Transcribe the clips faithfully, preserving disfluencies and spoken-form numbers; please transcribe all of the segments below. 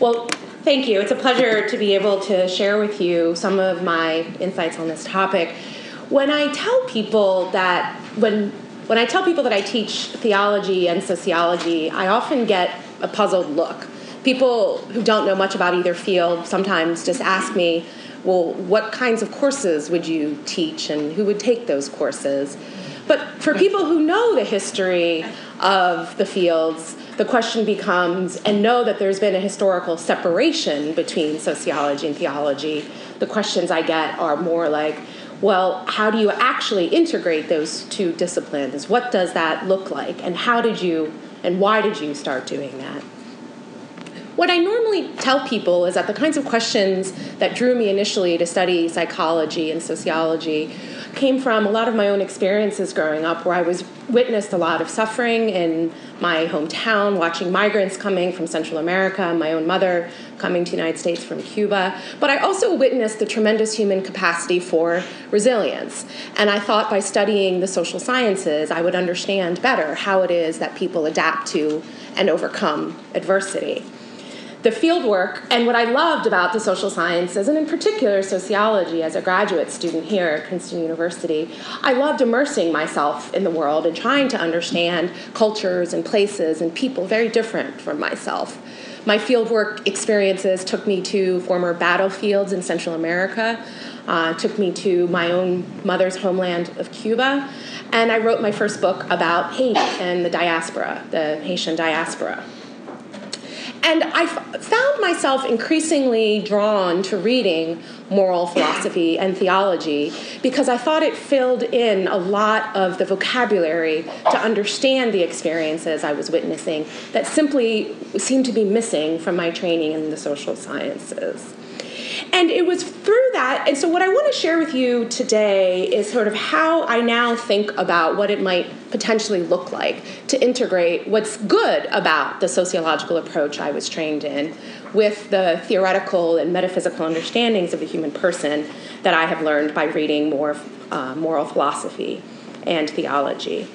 Well, thank you. It's a pleasure to be able to share with you some of my insights on this topic. When I tell people that, when when I tell people that I teach theology and sociology, I often get a puzzled look. People who don't know much about either field sometimes just ask me, well, what kinds of courses would you teach and who would take those courses? But for people who know the history of the fields, the question becomes, and know that there's been a historical separation between sociology and theology, the questions I get are more like, well, how do you actually integrate those two disciplines? What does that look like? And how did you, and why did you start doing that? What I normally tell people is that the kinds of questions that drew me initially to study psychology and sociology came from a lot of my own experiences growing up, where I was witnessed a lot of suffering in my hometown, watching migrants coming from Central America, my own mother coming to the United States from Cuba. But I also witnessed the tremendous human capacity for resilience. And I thought by studying the social sciences, I would understand better how it is that people adapt to and overcome adversity. The fieldwork, and what I loved about the social sciences, and in particular sociology as a graduate student here at Princeton University, I loved immersing myself in the world and trying to understand cultures and places and people very different from myself. My fieldwork experiences took me to former battlefields in Central America, uh, took me to my own mother's homeland of Cuba, and I wrote my first book about Haiti and the diaspora, the Haitian diaspora. And I f- found myself increasingly drawn to reading moral philosophy and theology because I thought it filled in a lot of the vocabulary to understand the experiences I was witnessing that simply seemed to be missing from my training in the social sciences. And it was through that, and so what I want to share with you today is sort of how I now think about what it might potentially look like to integrate what's good about the sociological approach I was trained in with the theoretical and metaphysical understandings of the human person that I have learned by reading more uh, moral philosophy and theology.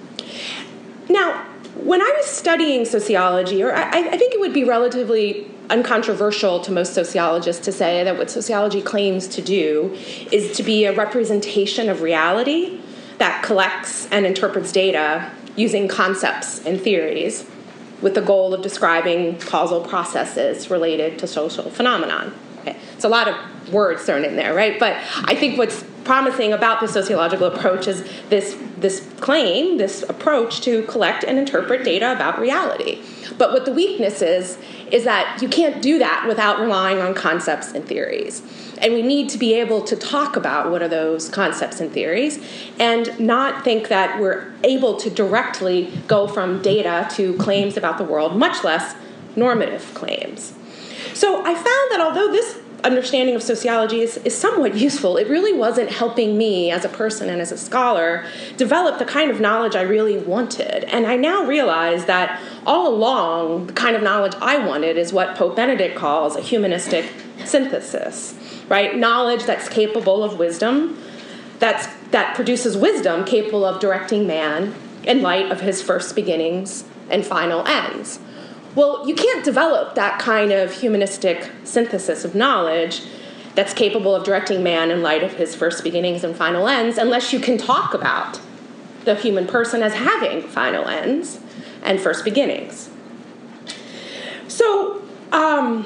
Now, when I was studying sociology, or I, I think it would be relatively uncontroversial to most sociologists to say that what sociology claims to do is to be a representation of reality that collects and interprets data using concepts and theories with the goal of describing causal processes related to social phenomenon. Okay. It's a lot of words thrown in there, right? But I think what's promising about the sociological approach is this, this claim, this approach to collect and interpret data about reality. But what the weakness is, is that you can't do that without relying on concepts and theories. And we need to be able to talk about what are those concepts and theories and not think that we're able to directly go from data to claims about the world, much less normative claims. So I found that although this understanding of sociology is, is somewhat useful, it really wasn't helping me as a person and as a scholar develop the kind of knowledge I really wanted. And I now realize that all along, the kind of knowledge I wanted is what Pope Benedict calls a humanistic synthesis, right? Knowledge that's capable of wisdom, that's, that produces wisdom capable of directing man in light of his first beginnings and final ends. Well, you can't develop that kind of humanistic synthesis of knowledge that's capable of directing man in light of his first beginnings and final ends unless you can talk about the human person as having final ends and first beginnings. So, um,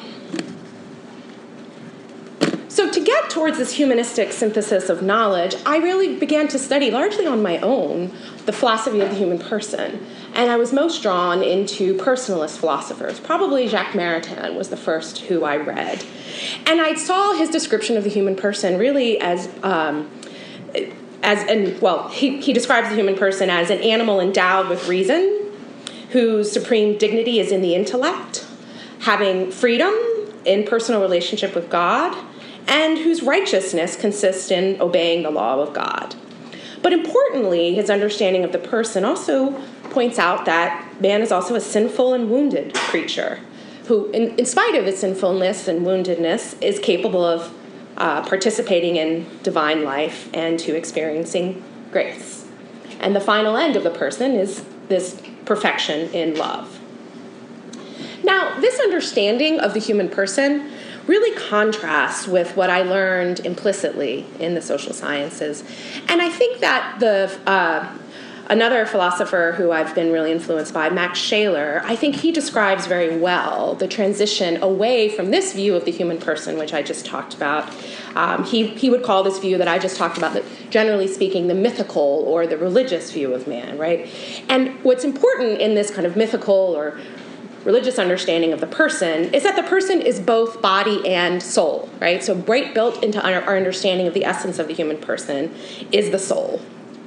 so to get towards this humanistic synthesis of knowledge, I really began to study, largely on my own, the philosophy of the human person. And I was most drawn into personalist philosophers. Probably Jacques Maritain was the first who I read. And I saw his description of the human person really as, um, as an, well, he, he describes the human person as an animal endowed with reason, whose supreme dignity is in the intellect, having freedom in personal relationship with God, and whose righteousness consists in obeying the law of God. But importantly, his understanding of the person also points out that man is also a sinful and wounded creature who, in, in spite of its sinfulness and woundedness, is capable of uh, participating in divine life and to experiencing grace. And the final end of the person is this perfection in love. Now, this understanding of the human person really contrasts with what I learned implicitly in the social sciences. And I think that the uh, another philosopher who I've been really influenced by, Max Shaler, I think he describes very well the transition away from this view of the human person, which I just talked about. Um, he, he would call this view that I just talked about, that generally speaking, the mythical or the religious view of man, right? And what's important in this kind of mythical or religious understanding of the person is that the person is both body and soul, right? So right built into our, our understanding of the essence of the human person is the soul.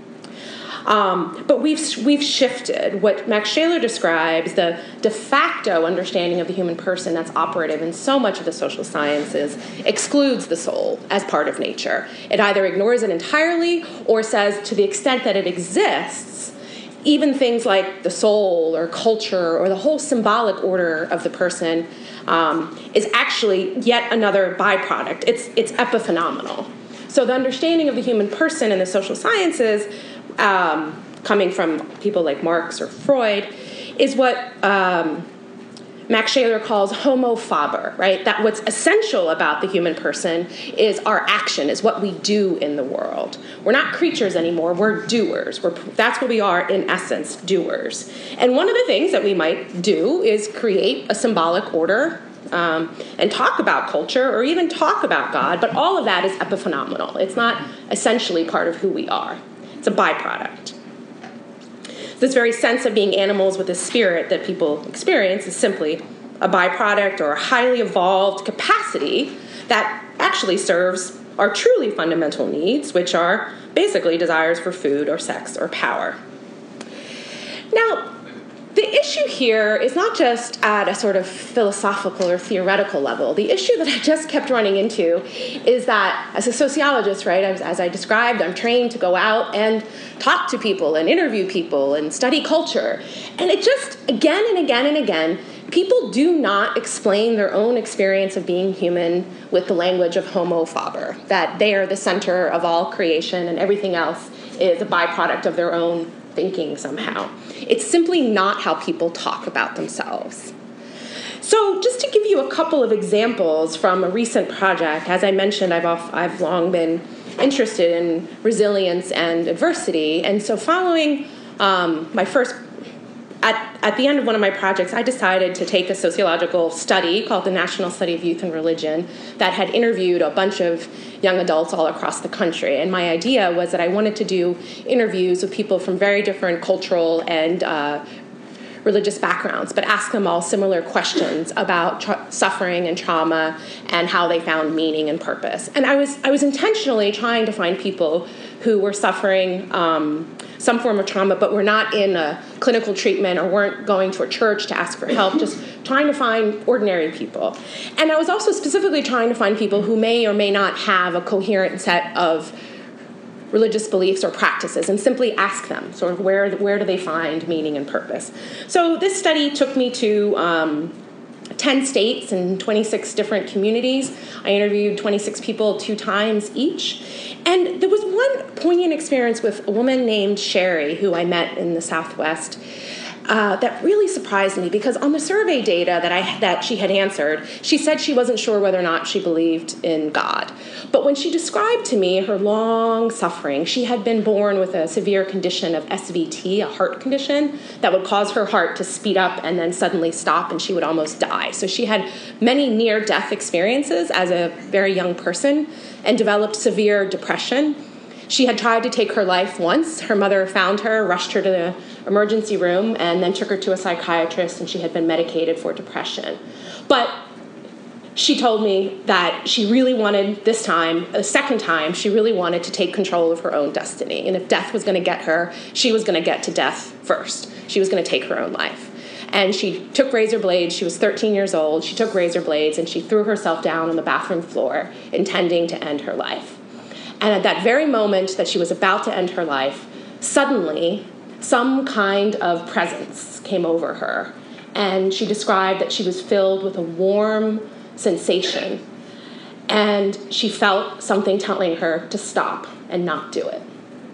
Um, but we've we've shifted. What Max Shaler describes, the de facto understanding of the human person that's operative in so much of the social sciences, excludes the soul as part of nature. It either ignores it entirely or says, to the extent that it exists, even things like the soul or culture or the whole symbolic order of the person um, is actually yet another byproduct. It's it's epiphenomenal. So the understanding of the human person in the social sciences, um, coming from people like Marx or Freud, is what um, Max Shaler calls homo faber, right? That what's essential about the human person is our action, is what we do in the world. We're not creatures anymore, we're doers. We're, that's what we are in essence, doers. And one of the things that we might do is create a symbolic order um, and talk about culture or even talk about God, but all of that is epiphenomenal. It's not essentially part of who we are. It's a byproduct. This very sense of being animals with a spirit that people experience is simply a byproduct or a highly evolved capacity that actually serves our truly fundamental needs, which are basically desires for food or sex or power. Now, the issue here is not just at a sort of philosophical or theoretical level. The issue that I just kept running into is that as a sociologist, right, as, as I described, I'm trained to go out and talk to people and interview people and study culture. And it just, again and again and again, people do not explain their own experience of being human with the language of homo faber, that they are the center of all creation and everything else is a byproduct of their own thinking somehow. It's simply not how people talk about themselves. So just to give you a couple of examples from a recent project, as I mentioned, I've, off, I've long been interested in resilience and adversity. And so following um, my first, at, at the end of one of my projects, I decided to take a sociological study called the National Study of Youth and Religion that had interviewed a bunch of young adults all across the country. And my idea was that I wanted to do interviews with people from very different cultural and uh, religious backgrounds, but ask them all similar questions about tra- suffering and trauma and how they found meaning and purpose. And I was I was intentionally trying to find people who were suffering um, some form of trauma, but were not in a clinical treatment or weren't going to a church to ask for help, just trying to find ordinary people. And I was also specifically trying to find people who may or may not have a coherent set of religious beliefs or practices, and simply ask them sort of where where do they find meaning and purpose. So this study took me to um, ten states and twenty-six different communities. I interviewed twenty-six people two times each. And there was one poignant experience with a woman named Sherry, who I met in the Southwest, Uh, that really surprised me, because on the survey data that I that she had answered, she said she wasn't sure whether or not she believed in God. But when she described to me her long suffering, she had been born with a severe condition of S V T, a heart condition, that would cause her heart to speed up and then suddenly stop, and she would almost die. So she had many near-death experiences as a very young person and developed severe depression. She had tried to take her life once. Her mother found her, rushed her to the emergency room, and then took her to a psychiatrist, and she had been medicated for depression. But she told me that she really wanted, this time, a second time, she really wanted to take control of her own destiny. And if death was going to get her, she was going to get to death first. She was going to take her own life. And she took razor blades. She was thirteen years old. She took razor blades, and she threw herself down on the bathroom floor, intending to end her life. And at that very moment that she was about to end her life, suddenly some kind of presence came over her. And she described that she was filled with a warm sensation. And she felt something telling her to stop and not do it.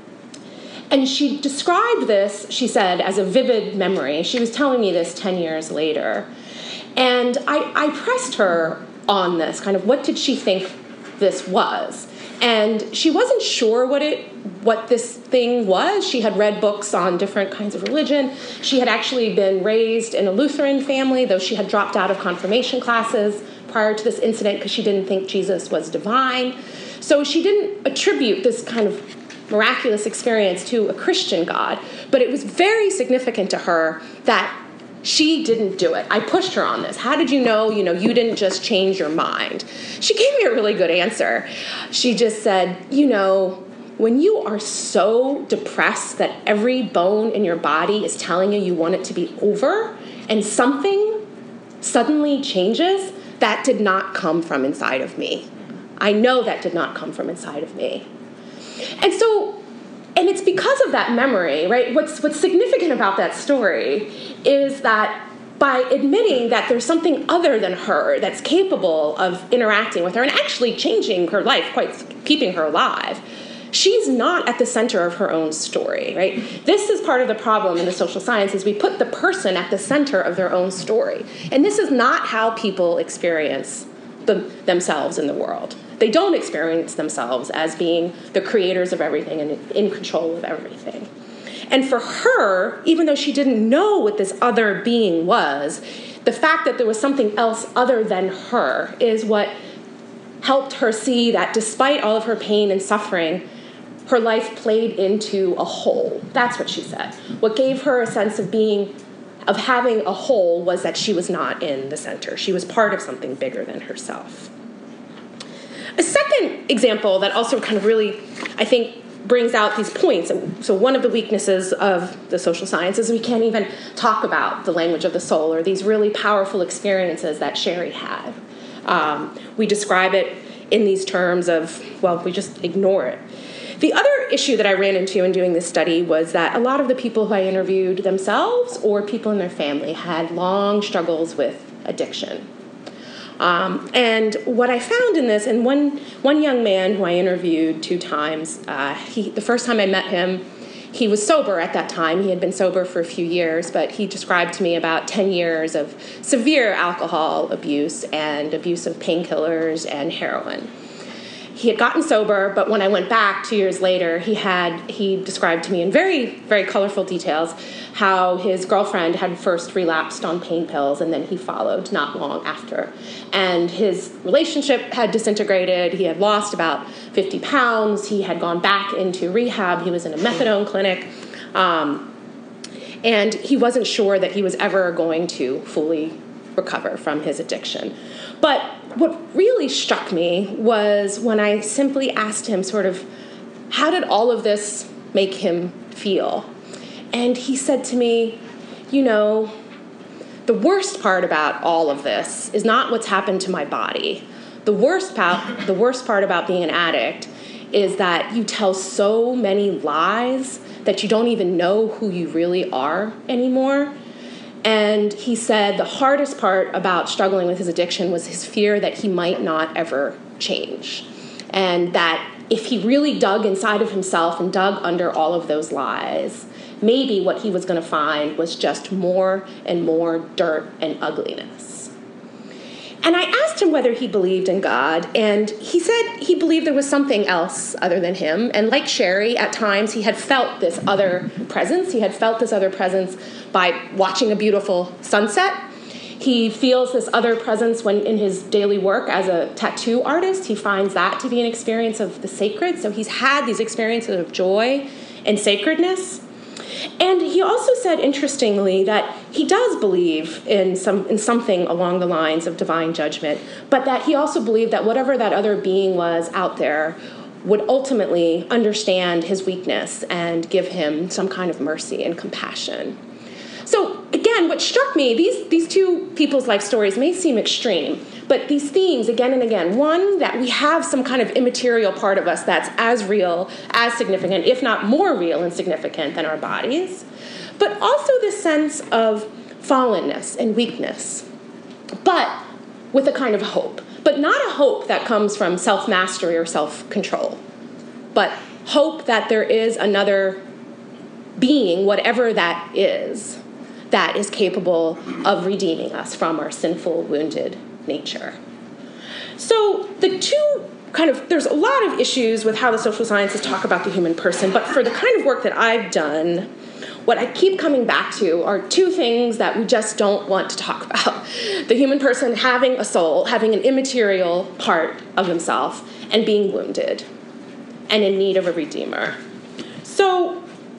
And she described this, she said, as a vivid memory. She was telling me this ten years later. And I, I pressed her on this, kind of what did she think this was? And she wasn't sure what it what this thing was. She had read books on different kinds of religion. She had actually been raised in a Lutheran family, though she had dropped out of confirmation classes prior to this incident because she didn't think Jesus was divine. So she didn't attribute this kind of miraculous experience to a Christian God, but it was very significant to her that she didn't do it. I pushed her on this. How did you know, you know, you didn't just change your mind? She gave me a really good answer. She just said, you know, when you are so depressed that every bone in your body is telling you you want it to be over, and something suddenly changes, that did not come from inside of me. I know that did not come from inside of me. And so, and it's because of that memory, right? What's what's significant about that story is that by admitting that there's something other than her that's capable of interacting with her and actually changing her life, quite keeping her alive, she's not at the center of her own story, right? This is part of the problem in the social sciences. We put the person at the center of their own story. And this is not how people experience the, themselves in the world. They don't experience themselves as being the creators of everything and in control of everything. And for her, even though she didn't know what this other being was, the fact that there was something else other than her is what helped her see that despite all of her pain and suffering, her life played into a whole. That's what she said. What gave her a sense of being, of having a whole, was that she was not in the center. She was part of something bigger than herself. A second example that also kind of really, I think, brings out these points. So one of the weaknesses of the social sciences, we can't even talk about the language of the soul or these really powerful experiences that Sherry had. Um, we describe it in these terms of, well, we just ignore it. The other issue that I ran into in doing this study was that a lot of the people who I interviewed themselves or people in their family had long struggles with addiction. Um, and what I found in this, and one one young man who I interviewed two times, uh, he, the first time I met him, he was sober at that time. He had been sober for a few years, but he described to me about ten years of severe alcohol abuse and abuse of painkillers and heroin. He had gotten sober, but when I went back two years later, he had he described to me in very, very colorful details how his girlfriend had first relapsed on pain pills, and then he followed not long after. And his relationship had disintegrated. He had lost about fifty pounds. He had gone back into rehab. He was in a methadone clinic. Um, and he wasn't sure that he was ever going to fully recover from his addiction. But what really struck me was when I simply asked him sort of, how did all of this make him feel? And he said to me, you know, the worst part about all of this is not what's happened to my body. The worst part, the worst part about being an addict is that you tell so many lies that you don't even know who you really are anymore. And he said the hardest part about struggling with his addiction was his fear that he might not ever change. And that if he really dug inside of himself and dug under all of those lies, maybe what he was going to find was just more and more dirt and ugliness. And I asked him whether he believed in God, and he said he believed there was something else other than him. And like Sherry, at times he had felt this other presence. He had felt this other presence by watching a beautiful sunset. He feels this other presence when in his daily work as a tattoo artist. He finds that to be an experience of the sacred. So he's had these experiences of joy and sacredness. And he also said, interestingly, that he does believe in some in something along the lines of divine judgment, but that he also believed that whatever that other being was out there would ultimately understand his weakness and give him some kind of mercy and compassion. So again, what struck me, these, these two people's life stories may seem extreme, but these themes again and again, one, that we have some kind of immaterial part of us that's as real, as significant, if not more real and significant than our bodies, but also this sense of fallenness and weakness, but with a kind of hope, but not a hope that comes from self-mastery or self-control, but hope that there is another being, whatever that is, that is capable of redeeming us from our sinful, wounded nature. So the two kind of, there's a lot of issues with how the social sciences talk about the human person, but for the kind of work that I've done, what I keep coming back to are two things that we just don't want to talk about. The human person having a soul, having an immaterial part of himself, and being wounded and in need of a redeemer. So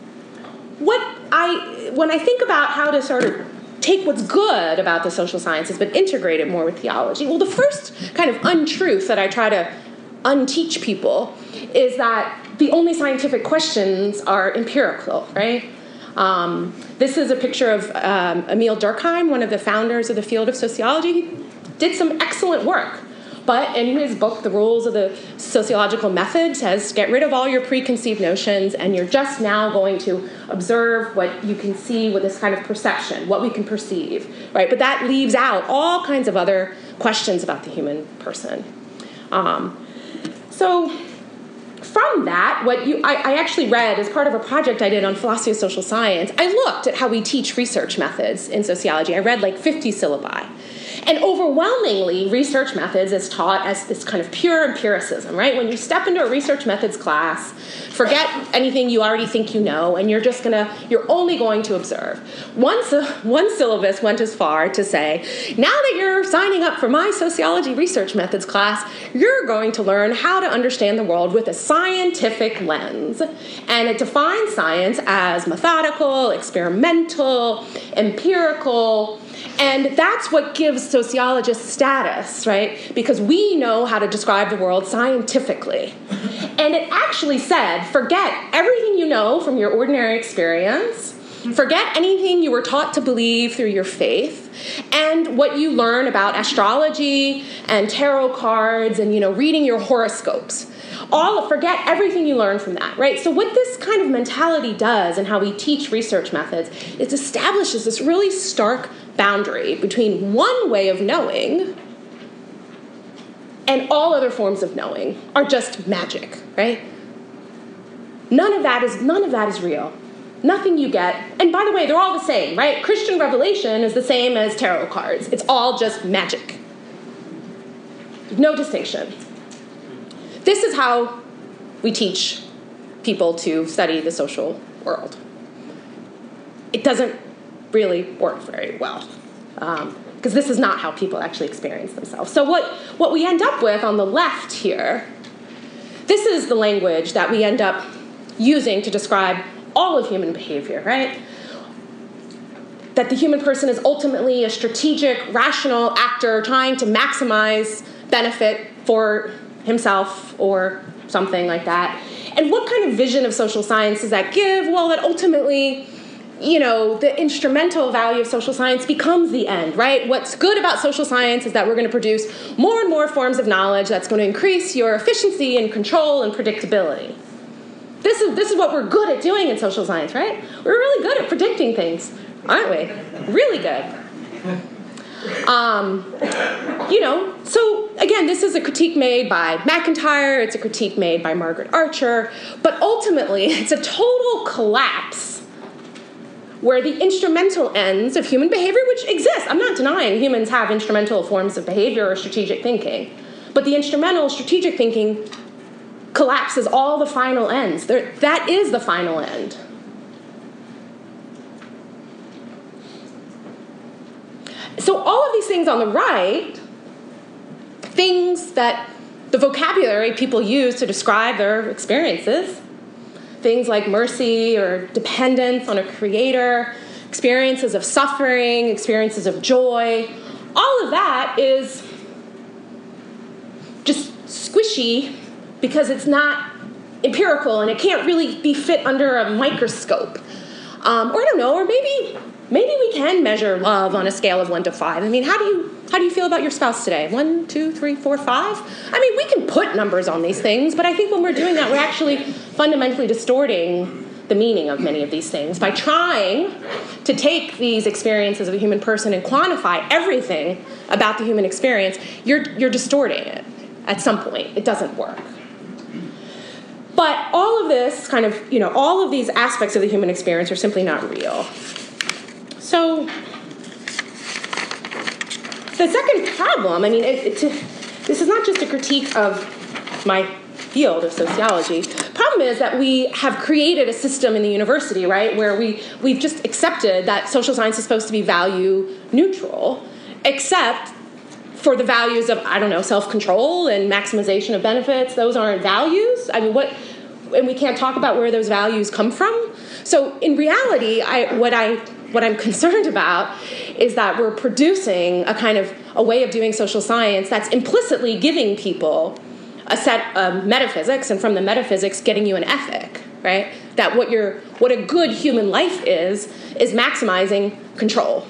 what I, when I think about how to sort of take what's good about the social sciences but integrate it more with theology, well, the first kind of untruth that I try to unteach people is that the only scientific questions are empirical, right? Um, this is a picture of um, Emil Durkheim, one of the founders of the field of sociology. He did some excellent work. But in his book, The Rules of the Sociological Method, says, get rid of all your preconceived notions, and you're just now going to observe what you can see with this kind of perception, what we can perceive, right? But that leaves out all kinds of other questions about the human person. Um, so from that, what you I, I actually read as part of a project I did on philosophy of social science, I looked at how we teach research methods in sociology. I read like fifty syllabi. And overwhelmingly, research methods is taught as this kind of pure empiricism, right? When you step into a research methods class, forget anything you already think you know, and you're just gonna, you're only going to observe. One, one syllabus went as far to say, now that you're signing up for my sociology research methods class, you're going to learn how to understand the world with a scientific lens. And it defines science as methodical, experimental, empirical, and that's what gives sociologists status, right? Because we know how to describe the world scientifically. And it actually said, forget everything you know from your ordinary experience, forget anything you were taught to believe through your faith, and what you learn about astrology and tarot cards and, you know, reading your horoscopes. All forget everything you learn from that, right? So what this kind of mentality does and how we teach research methods is establishes this really stark boundary between one way of knowing and all other forms of knowing are just magic, right? None of that is none of that is real. Nothing you get, and by the way, they're all the same, right? Christian revelation is the same as tarot cards. It's all just magic. No distinction. This is how we teach people to study the social world. It doesn't really work very well, um, because this is not how people actually experience themselves. So what, what we end up with on the left here, this is the language that we end up using to describe all of human behavior, right? That the human person is ultimately a strategic, rational actor trying to maximize benefit for himself or something like that. And what kind of vision of social science does that give? Well, that ultimately, you know, the instrumental value of social science becomes the end, right? What's good about social science is that we're going to produce more and more forms of knowledge that's going to increase your efficiency and control and predictability. This is, this is what we're good at doing in social science, right? We're really good at predicting things, aren't we? Really good. Um, you know, so again, this is a critique made by McIntyre, it's a critique made by Margaret Archer, but ultimately it's a total collapse where the instrumental ends of human behavior, which exists, I'm not denying humans have instrumental forms of behavior or strategic thinking, but the instrumental strategic thinking collapses all the final ends. There, that is the final end. So all of these things on the right, things that the vocabulary people use to describe their experiences, things like mercy or dependence on a creator, experiences of suffering, experiences of joy, all of that is just squishy because it's not empirical and it can't really be fit under a microscope. Um, or I don't know, or maybe maybe we can measure love on a scale of one to five. I mean, how do you how do you feel about your spouse today? One, two, three, four, five? I mean, we can put numbers on these things, but I think when we're doing that, we're actually fundamentally distorting the meaning of many of these things by trying to take these experiences of the human person and quantify everything about the human experience. You're you're distorting it at some point. It doesn't work. But all of this kind of, you know, all of these aspects of the human experience are simply not real. So the second problem, I mean, it, it, this is not just a critique of my field of sociology. Problem is that we have created a system in the university, right, where we, we've just accepted that social science is supposed to be value neutral, except for the values of, I don't know, self-control and maximization of benefits. Those aren't values. I mean, what, and we can't talk about where those values come from. So in reality, I, what I what I'm concerned about is that we're producing a kind of a way of doing social science that's implicitly giving people a set of metaphysics, and from the metaphysics getting you an ethic, right? That what you're, what a good human life is, is maximizing control,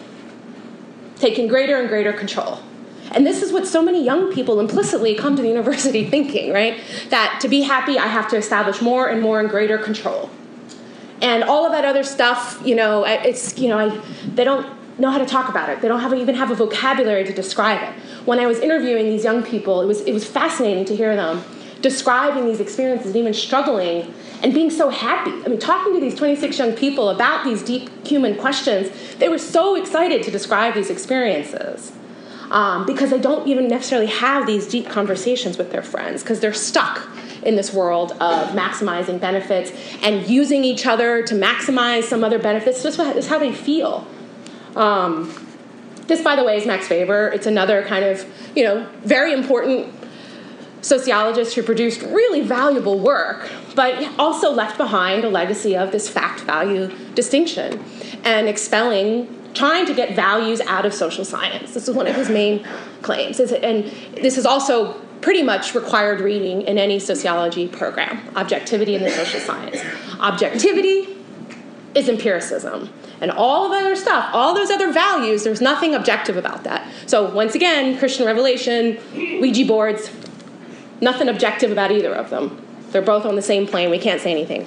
taking greater and greater control. And this is what so many young people implicitly come to the university thinking, right? That to be happy, I have to establish more and more and greater control. And all of that other stuff, you know, it's, you know, I, they don't know how to talk about it. They don't have, even have a vocabulary to describe it. When I was interviewing these young people, it was it was fascinating to hear them describing these experiences and even struggling and being so happy. I mean, talking to these twenty-six young people about these deep human questions, they were so excited to describe these experiences um, because they don't even necessarily have these deep conversations with their friends because they're stuck in this world of maximizing benefits and using each other to maximize some other benefits. This is how they feel. Um, this, by the way, is Max Weber. It's another kind of, you know, very important sociologist who produced really valuable work, but also left behind a legacy of this fact-value distinction and expelling, trying to get values out of social science. This is one of his main claims. And this is also pretty much required reading in any sociology program, objectivity in the social science. Objectivity is empiricism. And all of other stuff, all those other values, there's nothing objective about that. So once again, Christian Revelation, Ouija boards, nothing objective about either of them. They're both on the same plane. We can't say anything.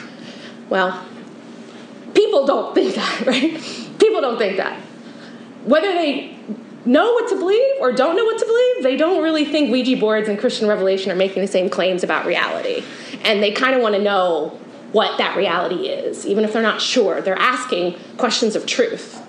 Well, people don't think that, right? People don't think that. Whether they know what to believe or don't know what to believe, they don't really think Ouija boards and Christian Revelation are making the same claims about reality. And they kind of want to know what that reality is, even if they're not sure. They're asking questions of truth.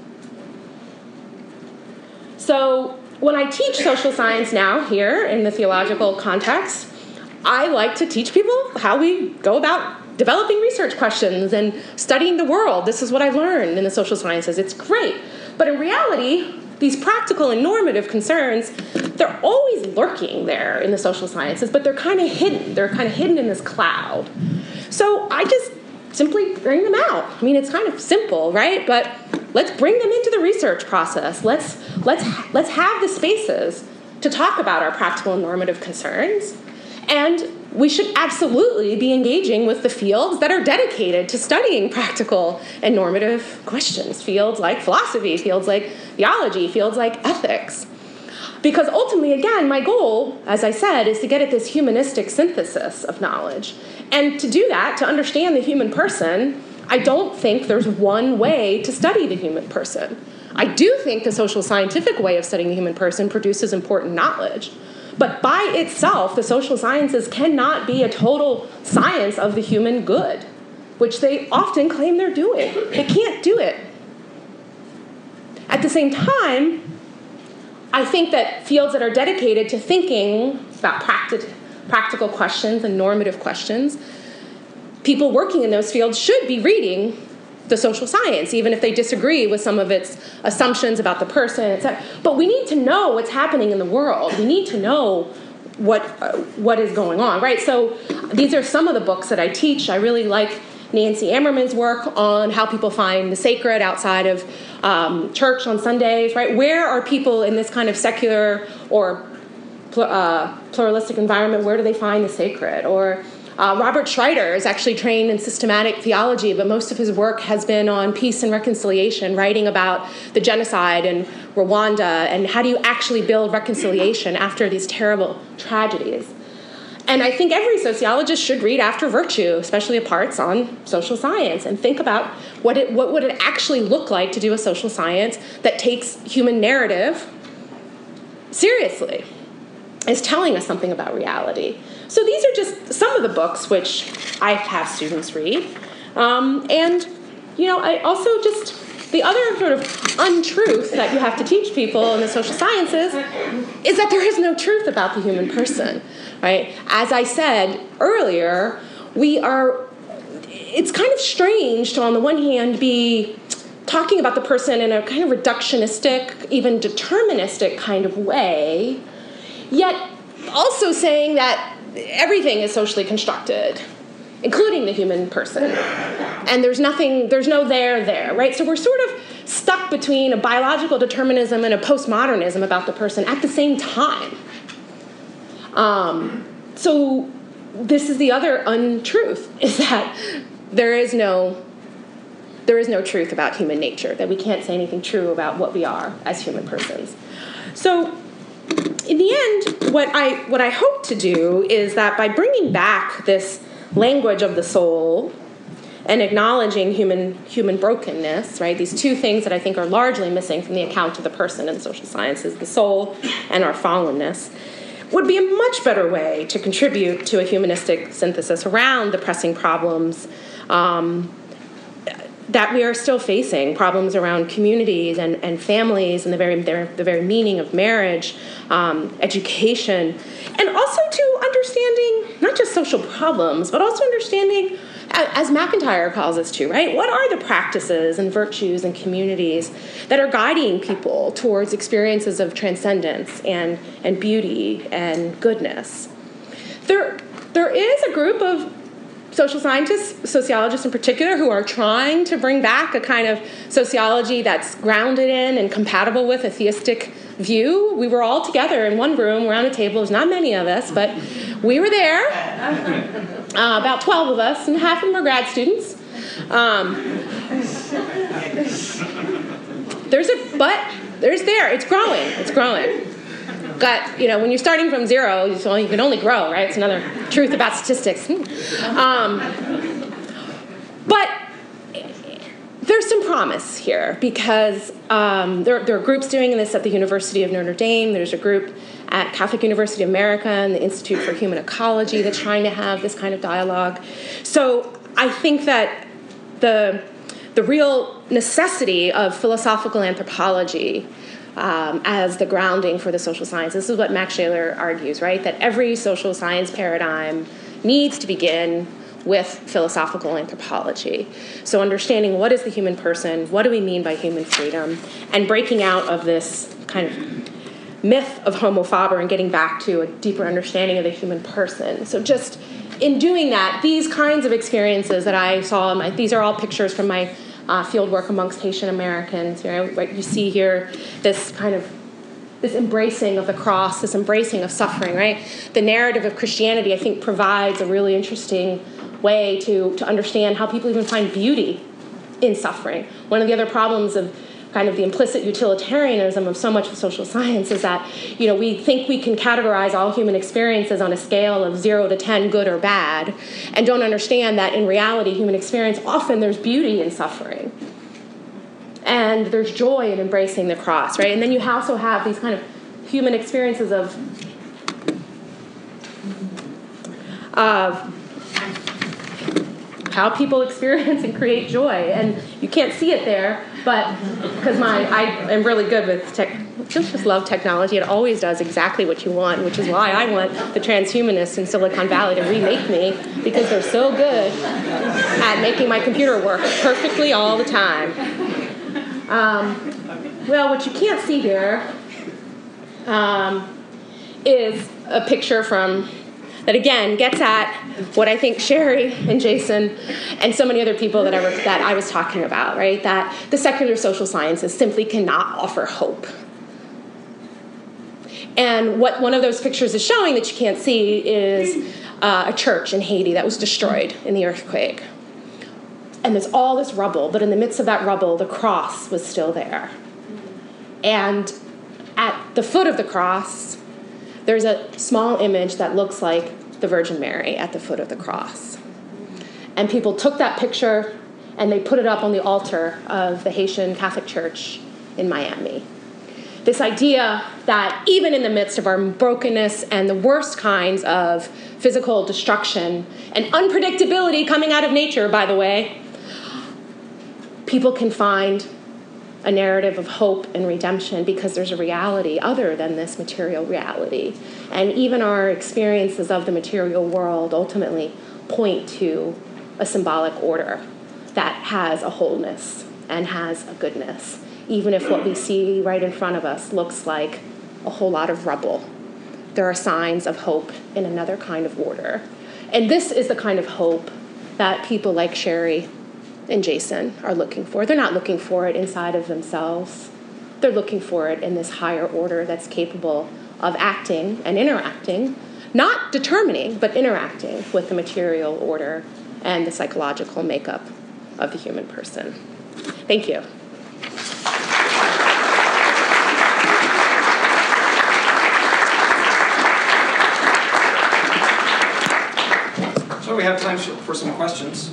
So when I teach social science now here in the theological context, I like to teach people how we go about developing research questions and studying the world. This is what I learned in the social sciences. It's great. But in reality, these practical and normative concerns, they're always lurking there in the social sciences, but they're kind of hidden. They're kind of hidden in this cloud. So I just simply bring them out. I mean, it's kind of simple, right? But let's bring them into the research process. Let's let's let's have the spaces to talk about our practical and normative concerns. And we should absolutely be engaging with the fields that are dedicated to studying practical and normative questions, fields like philosophy, fields like theology, fields like ethics. Because ultimately, again, my goal, as I said, is to get at this humanistic synthesis of knowledge. And to do that, to understand the human person, I don't think there's one way to study the human person. I do think the social scientific way of studying the human person produces important knowledge. But by itself, the social sciences cannot be a total science of the human good, which they often claim they're doing. They can't do it. At the same time, I think that fields that are dedicated to thinking about practi- practical questions and normative questions, people working in those fields should be reading the social science, even if they disagree with some of its assumptions about the person, et cetera. But we need to know what's happening in the world. We need to know what uh, what is going on, right? So these are some of the books that I teach. I really like Nancy Ammerman's work on how people find the sacred outside of um, church on Sundays, right? Where are people in this kind of secular or pl- uh, pluralistic environment, where do they find the sacred? Or uh, Robert Schreiter is actually trained in systematic theology, but most of his work has been on peace and reconciliation, writing about the genocide in Rwanda and how do you actually build reconciliation after these terrible tragedies. And I think every sociologist should read After Virtue, especially the parts on social science, and think about what it what would it actually look like to do a social science that takes human narrative seriously, is telling us something about reality. So these are just some of the books which I have students read. Um, and, you know, I also just the other sort of untruth that you have to teach people in the social sciences is that there is no truth about the human person, right? As I said earlier, we are, it's kind of strange to, on the one hand, be talking about the person in a kind of reductionistic, even deterministic kind of way, yet also saying that everything is socially constructed, including the human person. And there's nothing, there's no there there, right? So we're sort of stuck between a biological determinism and a postmodernism about the person at the same time. Um, so this is the other untruth, is that there is no, there is no truth about human nature, that we can't say anything true about what we are as human persons. So in the end, what I, what I hope to do is that by bringing back this language of the soul and acknowledging human human brokenness, right? These two things that I think are largely missing from the account of the person in the social sciences, the soul and our fallenness, would be a much better way to contribute to a humanistic synthesis around the pressing problems um, that we are still facing, problems around communities and, and families and the very the very meaning of marriage, um, education, and also to understanding not just social problems, but also understanding, as McIntyre calls us to, right? What are the practices and virtues and communities that are guiding people towards experiences of transcendence and, and beauty and goodness? There, there is a group of social scientists, sociologists in particular, who are trying to bring back a kind of sociology that's grounded in and compatible with a theistic view. We were all together in one room around a table. There's not many of us, but we were there, uh, about twelve of us, and half of them are grad students. Um, there's a, but there's there. It's growing. It's growing. Got, you know, when you're starting from zero, you can only grow, right? It's another truth about statistics. Um, but there's some promise here because um, there, there are groups doing this at the University of Notre Dame. There's a group at Catholic University of America and the Institute for Human Ecology that's trying to have this kind of dialogue. So I think that the the real necessity of philosophical anthropology Um, as the grounding for the social science. This is what Max Shaler argues, right? That every social science paradigm needs to begin with philosophical anthropology. So understanding what is the human person, what do we mean by human freedom, and breaking out of this kind of myth of homo faber and getting back to a deeper understanding of the human person. So just in doing that, these kinds of experiences that I saw, my, these are all pictures from my Uh, field work amongst Haitian Americans. You know, right, you see here this kind of this embracing of the cross, this embracing of suffering, right? The narrative of Christianity, I think, provides a really interesting way to, to understand how people even find beauty in suffering. One of the other problems of kind of the implicit utilitarianism of so much of social science is that, you know, we think we can categorize all human experiences on a scale of zero to ten, good or bad, and don't understand that in reality, human experience, often there's beauty in suffering. And there's joy in embracing the cross, right? And then you also have these kind of human experiences of, of how people experience and create joy. And you can't see it there, but because my I am really good with tech, just just love technology. It always does exactly what you want, which is why I want the transhumanists in Silicon Valley to remake me, because they're so good at making my computer work perfectly all the time. Um, well, what you can't see here um, is a picture from that again gets at what I think Sherry and Jason and so many other people that I were, that I was talking about, right? That the secular social sciences simply cannot offer hope. And what one of those pictures is showing that you can't see is uh, a church in Haiti that was destroyed in the earthquake. And there's all this rubble, but in the midst of that rubble, the cross was still there. And at the foot of the cross, there's a small image that looks like the Virgin Mary at the foot of the cross. And people took that picture and they put it up on the altar of the Haitian Catholic Church in Miami. This idea that even in the midst of our brokenness and the worst kinds of physical destruction and unpredictability coming out of nature, by the way, people can find a narrative of hope and redemption because there's a reality other than this material reality. And even our experiences of the material world ultimately point to a symbolic order that has a wholeness and has a goodness, even if what we see right in front of us looks like a whole lot of rubble. There are signs of hope in another kind of order. And this is the kind of hope that people like Sherry and Jason are looking for. They're not looking for it inside of themselves. They're looking for it in this higher order that's capable of acting and interacting, not determining, but interacting with the material order and the psychological makeup of the human person. Thank you. So we have time for some questions.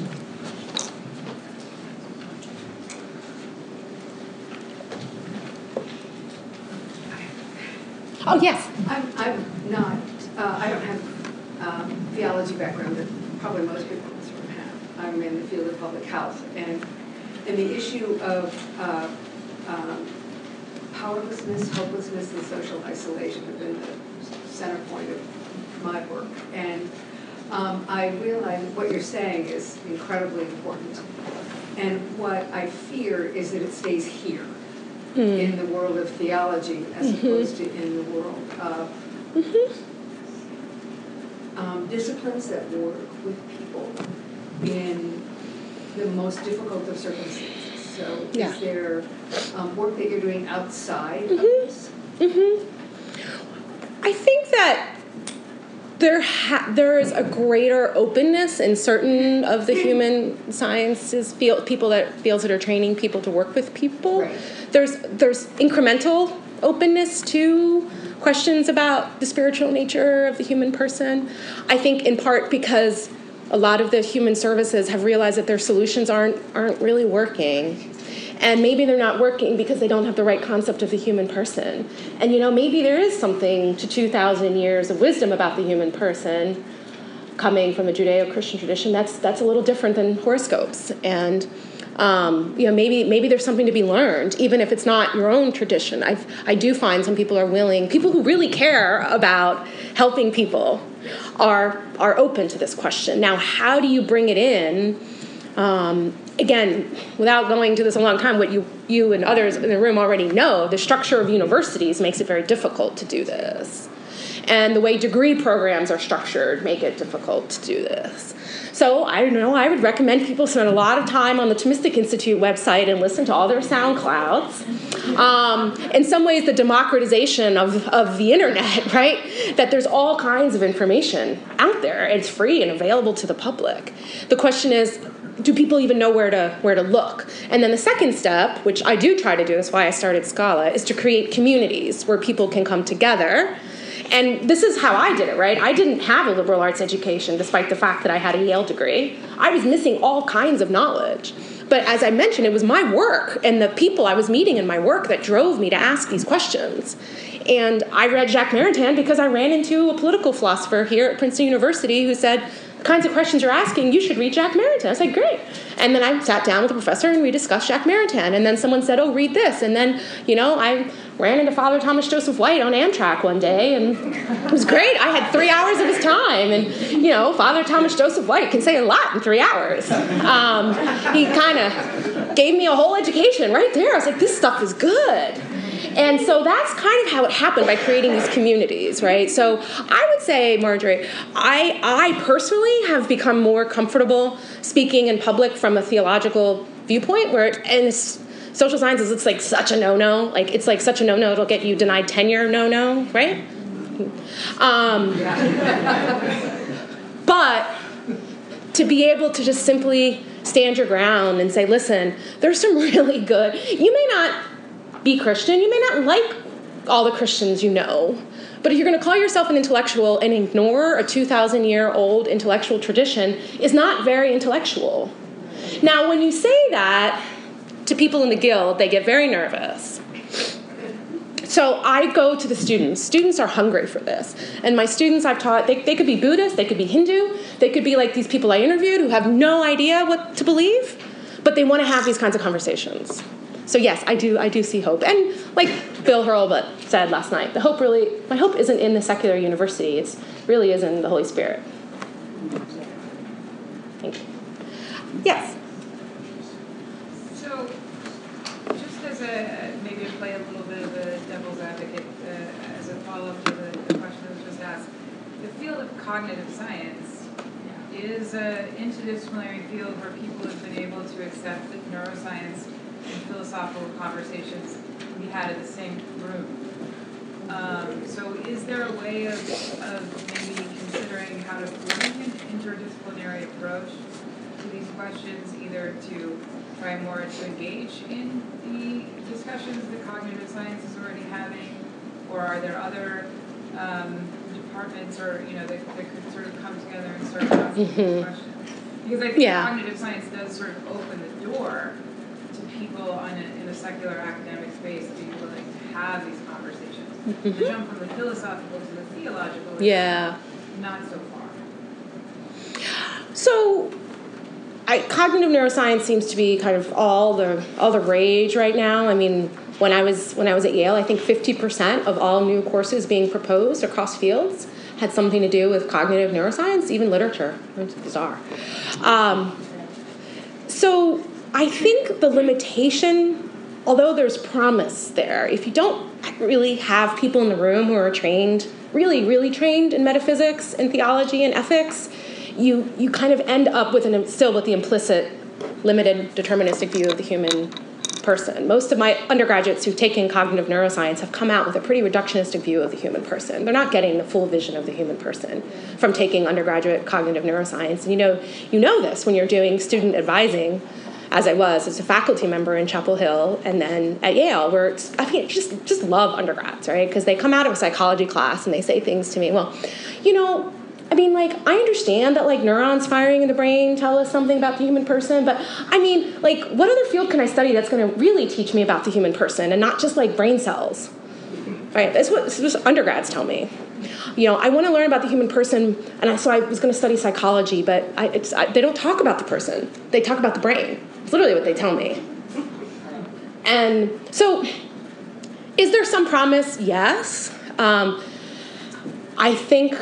Oh, yes. I'm, I'm not, uh, I don't have um, theology background that probably most people in this room have. I'm in the field of public health. And, and the issue of uh, um, powerlessness, hopelessness, and social isolation have been the center point of my work. And um, I realize what you're saying is incredibly important. And what I fear is that it stays here. Mm. In the world of theology as mm-hmm. opposed to in the world of mm-hmm. um, disciplines that work with people in the most difficult of circumstances. So yeah. Is there um, work that you're doing outside mm-hmm. of this? Mm-hmm. I think that there ha- there is a greater openness in certain of the human sciences field, people that fields that are training people to work with people. Right. There's there's incremental openness to questions about the spiritual nature of the human person. I think in part because a lot of the human services have realized that their solutions aren't aren't really working. And maybe they're not working because they don't have the right concept of the human person. And, you know, maybe there is something to two thousand years of wisdom about the human person coming from a Judeo-Christian tradition that's that's a little different than horoscopes. And, um, you know, maybe maybe there's something to be learned, even if it's not your own tradition. I I do find some people are willing, people who really care about helping people are are open to this question. Now, how do you bring it in? Um, again, without going to this a long time, what you, you and others in the room already know, the structure of universities makes it very difficult to do this. And the way degree programs are structured make it difficult to do this. So, I don't know, I would recommend people spend a lot of time on the Thomistic Institute website and listen to all their SoundClouds. Um, in some ways, the democratization of, of the internet, right? That there's all kinds of information out there. It's free and available to the public. The question is, do people even know where to where to look? And then the second step, which I do try to do, that's why I started Scala, is to create communities where people can come together. And this is how I did it, right? I didn't have a liberal arts education, despite the fact that I had a Yale degree. I was missing all kinds of knowledge. But as I mentioned, it was my work and the people I was meeting in my work that drove me to ask these questions. And I read Jacques Maritain because I ran into a political philosopher here at Princeton University who said, the kinds of questions you're asking, you should read Jacques Maritain. I was like, great. And then I sat down with the professor and we discussed Jacques Maritain. And then someone said, oh, read this. And then, you know, I ran into Father Thomas Joseph White on Amtrak one day, and it was great. I had three hours of his time. And, you know, Father Thomas Joseph White can say a lot in three hours. Um, he kind of gave me a whole education right there. I was like, this stuff is good. And so that's kind of how it happened by creating these communities, right? So I would say, Marjorie, I I personally have become more comfortable speaking in public from a theological viewpoint, where it, and it's, social sciences, it's like such a no-no. Like, it's like such a no-no, it'll get you denied tenure no-no, right? Um, but to be able to just simply stand your ground and say, listen, there's some really good, you may not be Christian, you may not like all the Christians you know, but if you're going to call yourself an intellectual and ignore a two thousand year old intellectual tradition is not very intellectual. Now, when you say that to people in the guild, they get very nervous. So I go to the students. Students are hungry for this. And my students I've taught, they, they could be Buddhist, they could be Hindu, they could be like these people I interviewed who have no idea what to believe, but they want to have these kinds of conversations. so yes, I do I do see hope. And like Bill Hurlbut said last night, the hope really my hope isn't in the secular university. It's really is in the Holy Spirit. Thank you. Yes. So, just as a maybe to play a little bit of a devil's advocate uh, as a follow-up to the, the question that was just asked, the field of cognitive science is an interdisciplinary field where people have been able to accept that neuroscience and philosophical conversations can be had in the same room. Um, so is there a way of, of maybe considering how to bring an interdisciplinary approach to these questions, either to try more to engage in the discussions that cognitive science is already having, or are there other um, departments or, you know, that, that could sort of come together and start asking mm-hmm. these questions? Because I think yeah. cognitive science does sort of open the door to people on a, in a secular academic space to be willing to have these conversations. Mm-hmm. To jump from the philosophical to the theological is yeah. not so far. So, I, cognitive neuroscience seems to be kind of all the all the rage right now. I mean, when I was when I was at Yale, I think fifty percent of all new courses being proposed across fields had something to do with cognitive neuroscience, even literature. It's bizarre. Um, so I think the limitation, although there's promise there, if you don't really have people in the room who are trained, really, really trained in metaphysics and theology and ethics, you you kind of end up with an still with the implicit, limited, deterministic view of the human person. Most of my undergraduates who've taken cognitive neuroscience have come out with a pretty reductionistic view of the human person. They're not getting the full vision of the human person from taking undergraduate cognitive neuroscience. And you know, you know this when you're doing student advising, as I was as a faculty member in Chapel Hill and then at Yale, where it's, I mean, just just love undergrads, right? Because they come out of a psychology class and they say things to me, well, you know, I mean, like, I understand that, like, neurons firing in the brain tell us something about the human person, but, I mean, like, what other field can I study that's going to really teach me about the human person and not just, like, brain cells, right? That's what, that's what undergrads tell me. You know, I want to learn about the human person, and I, so I was going to study psychology, but I, it's, I, they don't talk about the person. They talk about the brain. It's literally what they tell me. And so, is there some promise? Yes. Um, I think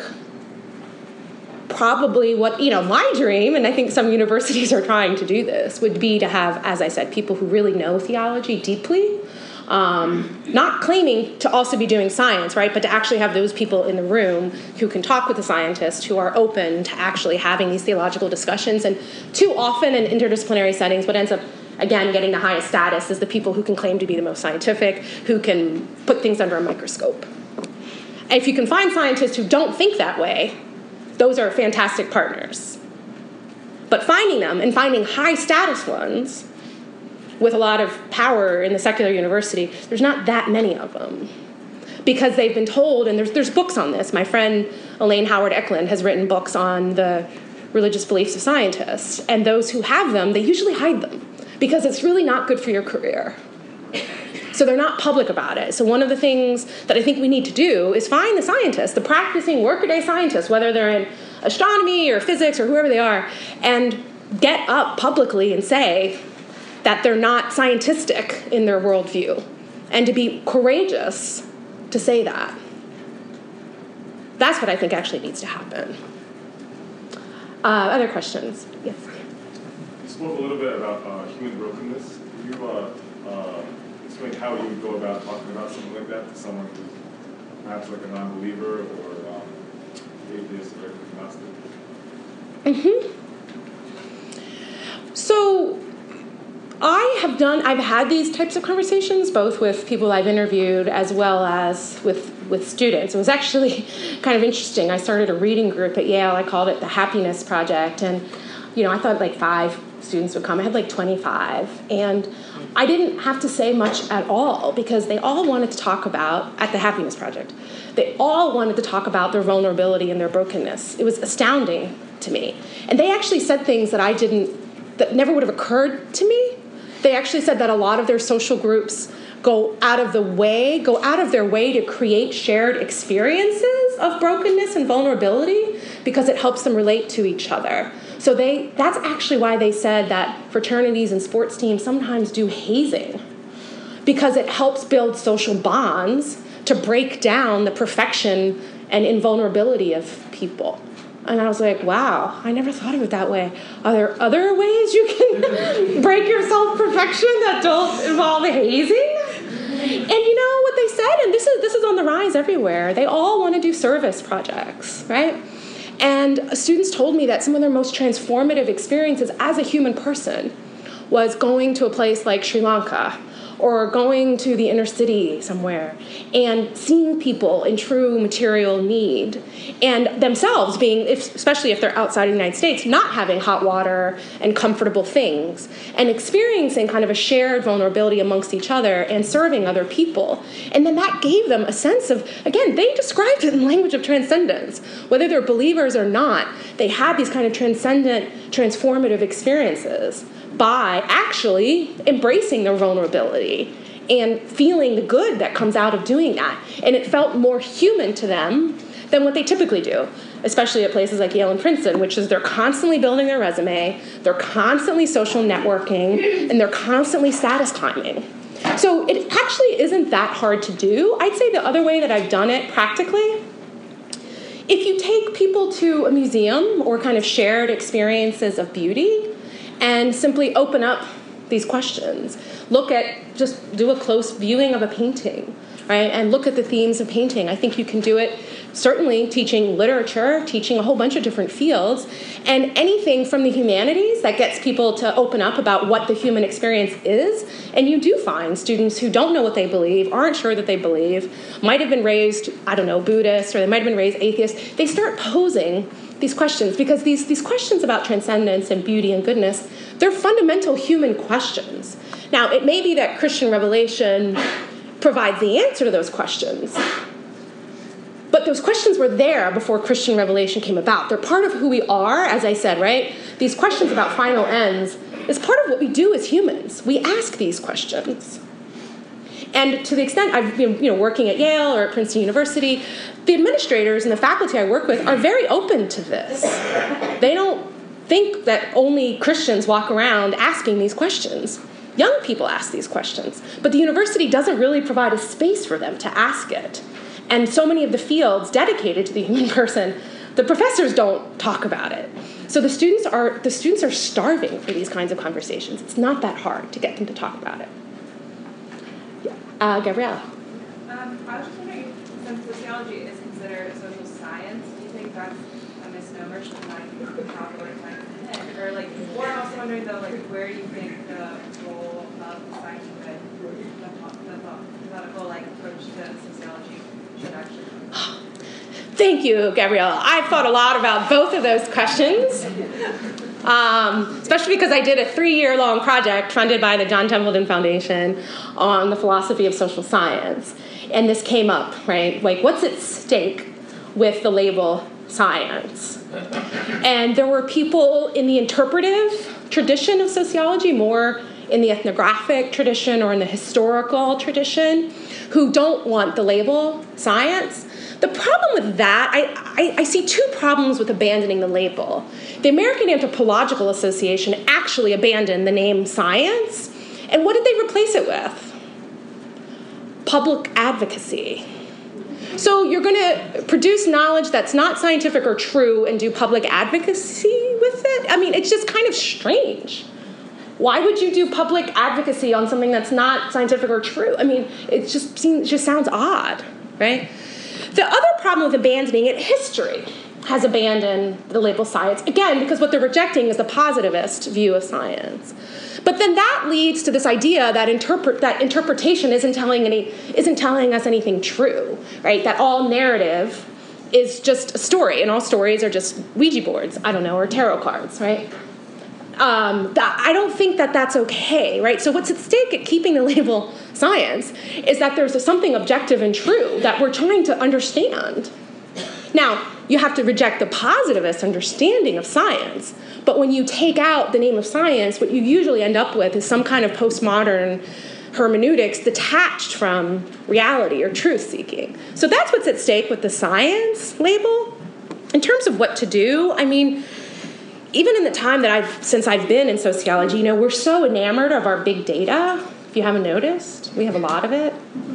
probably what, you know, my dream, and I think some universities are trying to do this, would be to have, as I said, people who really know theology deeply, um, not claiming to also be doing science, right, but to actually have those people in the room who can talk with the scientists, who are open to actually having these theological discussions. And too often in interdisciplinary settings, what ends up, again, getting the highest status is the people who can claim to be the most scientific, who can put things under a microscope. And if you can find scientists who don't think that way, those are fantastic partners. But finding them and finding high-status ones with a lot of power in the secular university, there's not that many of them. Because they've been told, and there's, there's books on this. My friend Elaine Howard Eklund has written books on the religious beliefs of scientists. And those who have them, they usually hide them because it's really not good for your career. So they're not public about it. So one of the things that I think we need to do is find the scientists, the practicing workaday scientists, whether they're in astronomy or physics or whoever they are, and get up publicly and say that they're not scientistic in their worldview, and to be courageous to say that. That's what I think actually needs to happen. Uh, other questions? Yes. You spoke a little bit about uh, human brokenness. Could you uh, uh, explain how you would go about talking about something like that to someone who's perhaps like a non-believer or um, atheist or agnostic? Mm-hmm. So I have done, I've had these types of conversations, both with people I've interviewed as well as with, with students. It was actually kind of interesting. I started a reading group at Yale. I called it the Happiness Project. And, you know, I thought like five students would come. I had like twenty-five. And I didn't have to say much at all because they all wanted to talk about, at the Happiness Project, they all wanted to talk about their vulnerability and their brokenness. It was astounding to me. And they actually said things that I didn't, that never would have occurred to me. They actually said that a lot of their social groups go out of the way, go out of their way to create shared experiences of brokenness and vulnerability because it helps them relate to each other. So they that's actually why they said that fraternities and sports teams sometimes do hazing, because it helps build social bonds to break down the perfection and invulnerability of people. And I was like, wow, I never thought of it that way. Are there other ways you can break your self-perfection that don't involve hazing? And you know what they said, and this is this is on the rise everywhere, they all want to do service projects, right? And students told me that some of their most transformative experiences as a human person was going to a place like Sri Lanka or going to the inner city somewhere and seeing people in true material need and themselves being, if, especially if they're outside of the United States, not having hot water and comfortable things and experiencing kind of a shared vulnerability amongst each other and serving other people. And then that gave them a sense of, again, they described it in language of transcendence. Whether they're believers or not, they had these kind of transcendent, transformative experiences by actually embracing their vulnerability and feeling the good that comes out of doing that. And it felt more human to them than what they typically do, especially at places like Yale and Princeton, which is they're constantly building their resume, they're constantly social networking, and they're constantly status climbing. So it actually isn't that hard to do. I'd say the other way that I've done it practically, if you take people to a museum or kind of shared experiences of beauty, and simply open up these questions. Look at, just do a close viewing of a painting, right? And look at the themes of painting. I think you can do it certainly teaching literature, teaching a whole bunch of different fields, and anything from the humanities that gets people to open up about what the human experience is. And you do find students who don't know what they believe, aren't sure that they believe, might have been raised, I don't know, Buddhist, or they might have been raised atheist. They start posing these questions, because these, these questions about transcendence and beauty and goodness, they're fundamental human questions. Now, it may be that Christian revelation provides the answer to those questions, but those questions were there before Christian revelation came about. They're part of who we are, as I said, right? These questions about final ends is part of what we do as humans. We ask these questions. And to the extent I've been you know, working at Yale or at Princeton University, the administrators and the faculty I work with are very open to this. They don't think that only Christians walk around asking these questions. Young people ask these questions, but the university doesn't really provide a space for them to ask it. And so many of the fields dedicated to the human person, the professors don't talk about it. So the students are the students are starving for these kinds of conversations. It's not that hard to get them to talk about it. Uh, Gabriella. Um, I was just wondering, since sociology is considered a social science, do you think that's a misnomer to like popular science? Or like, or I'm also wondering though, like, where do you think the role of scientific, the methodical like approach to sociology should actually come? Thank you, Gabriella. I've thought a lot about both of those questions. Um, especially because I did a three-year-long project funded by the John Templeton Foundation on the philosophy of social science. And this came up, right? Like, what's at stake with the label science? And there were people in the interpretive tradition of sociology, more in the ethnographic tradition or in the historical tradition, who don't want the label science. The problem with that, I, I, I see two problems with abandoning the label. The American Anthropological Association actually abandoned the name science, and what did they replace it with? Public advocacy. So you're going to produce knowledge that's not scientific or true and do public advocacy with it? I mean, it's just kind of strange. Why would you do public advocacy on something that's not scientific or true? I mean, it just seems, it just sounds odd, right? The other problem with abandoning it, history has abandoned the label science, again, because what they're rejecting is the positivist view of science. But then that leads to this idea that interpret that interpretation isn't telling any isn't telling us anything true, right? That all narrative is just a story, and all stories are just Ouija boards, I don't know, or tarot cards, right? Um, that, I don't think that that's okay, right? So what's at stake at keeping the label science is that there's a, something objective and true that we're trying to understand. Now, you have to reject the positivist understanding of science, but when you take out the name of science, what you usually end up with is some kind of postmodern hermeneutics detached from reality or truth-seeking. So that's what's at stake with the science label. In terms of what to do, I mean, even in the time that I've, since I've been in sociology, you know, we're so enamored of our big data, if you haven't noticed. We have a lot of it.